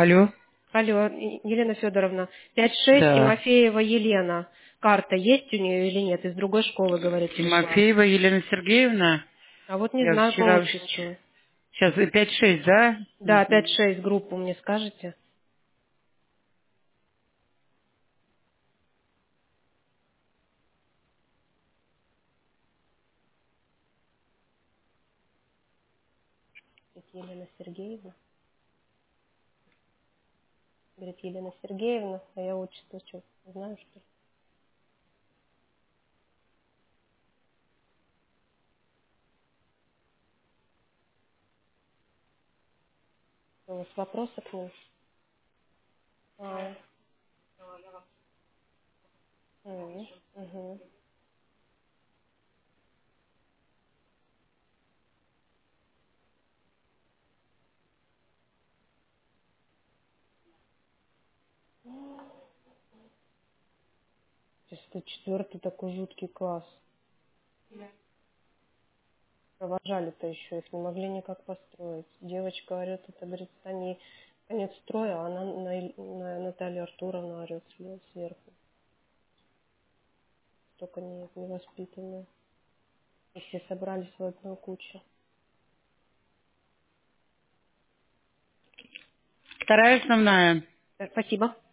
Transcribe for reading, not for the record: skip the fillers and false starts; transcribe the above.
Алло. Алло, Елена Федоровна, 5-6, Да. Тимофеева Елена. Карта есть у нее или нет? Из другой школы, говорит, пришла. Тимофеева Елена Сергеевна. А вот не Я знаю по вчера... отчеству. Сейчас 5-6, да? Да, Мгм. 5-6 группу мне скажете? Это Елена Сергеевна. Говорит, Елена Сергеевна, а я отчество что, знаю, что ли? У вас вопросы к ним? А, угу. Это четвертый такой жуткий класс. Провожали-то еще, их не могли никак построить. Девочка орет, это, говорит, они конец строя, а она на Наталью Артуровну орет сверху. Только невоспитанные. И все собрались в одну кучу. Вторая основная. Спасибо.